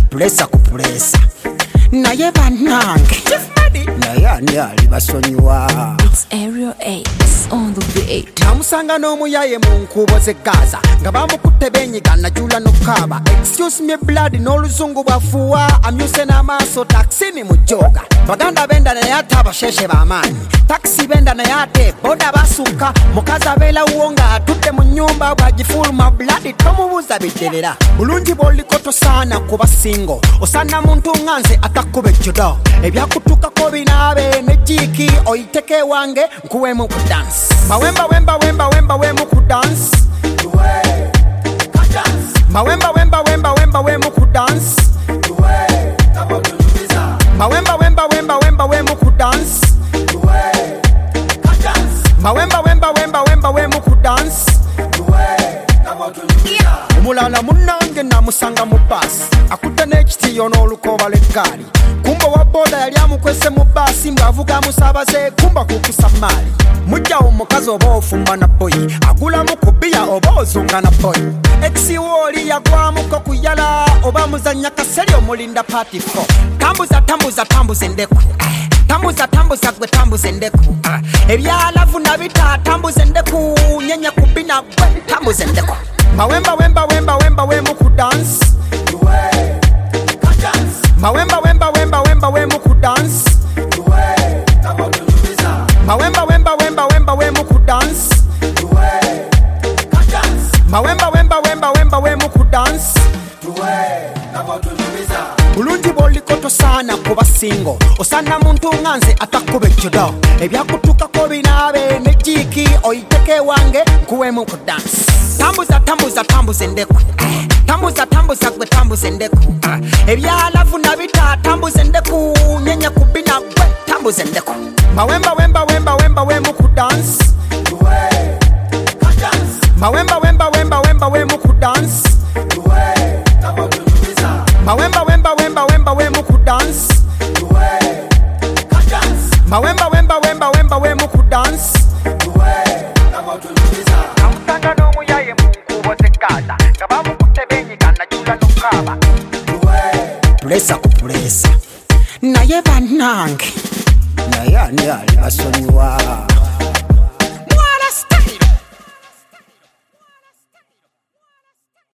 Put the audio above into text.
pulesa ku pulesa naye bannange naye ani ali basonyiwa. It's Area 8 on the beat. Namusanga n'omuyaye mu nkubo ze Gaza nga bamukutte benyiga najula n'okkaaba. Excuse me blood n'oluzungu bwafuwa amyuse n'amaaso taxini mu joga. Baganda benda naye ate abasheshe b'amaanyi taxi benda naye ate boda basukka mukazi abeera uwonga atudde mu nnyumba bwagifuluma blood tomubuuza bidderera bulungi bw'oliko tosaana kuba singo osaana muntu nganze atakkuba ejjudo ebyakutuukako binaabe ne jiiki oyiteko ewange nkuweemu ku dance mawemba wemba wemba wemba wemu ku dance mawemba wemba wemba wemba wemu ku dance mawemba wemba wemba wemba wemu ku dance mawemba wemba wemba wemba wemu ku dance omulala munnange namusanga mu baasi akutte n'ekitiyo n'olukoba lw'eggaali kumba wa boda yali amukwese mu baasi ng'avuga amusaabaze kumba kukusa maali mujjawo omukazi oba ofumba na boyi agulamu ku bbiya oba ozunga na boyi ekisiwo oli yagwamuko kuyala oba muzannya kaseri omulinda paati 4 tambuza tambuza tambuza endeku tambuza tambuza gwe tambuza endeku ebyalavu nabita tambuza endeku nyenya ku bina gwe tambuza endeku mawemba wemba wemba wemba wemu ku dance mawemba wemba wemba wemba wemu ku dance mawemba wemba wemba wemba wemu ku dance mawemba wemba wemba wemba wemu ku dance bulungi bw'oliko tosaana kuba singo osaana muntu nganze atakkuba ejjudo ebyakutuukako binaabe ne jiiki oyiteko ewange nkuweemu ku dance tambuza tambuza tambuza endeku tambuza tambuza gwe tambuza endeku ebyalavu nabita tambuza endeku nyenya ku bina gwe tambuza endeku mawemba wemba wemba wemba wemu ku dance mawemba wemba wemba wemba wemu ku dance mawemba wemba wemba wemba wemu ku dance mawemba wemba wemba wemba wemu ku dance namusanga n'omuyaye mu nkubo ze Gaza nga bamukutte benyiga najula n'okkaaba pulesa ku pulesa naye bannange naye ani ali basonyiwa.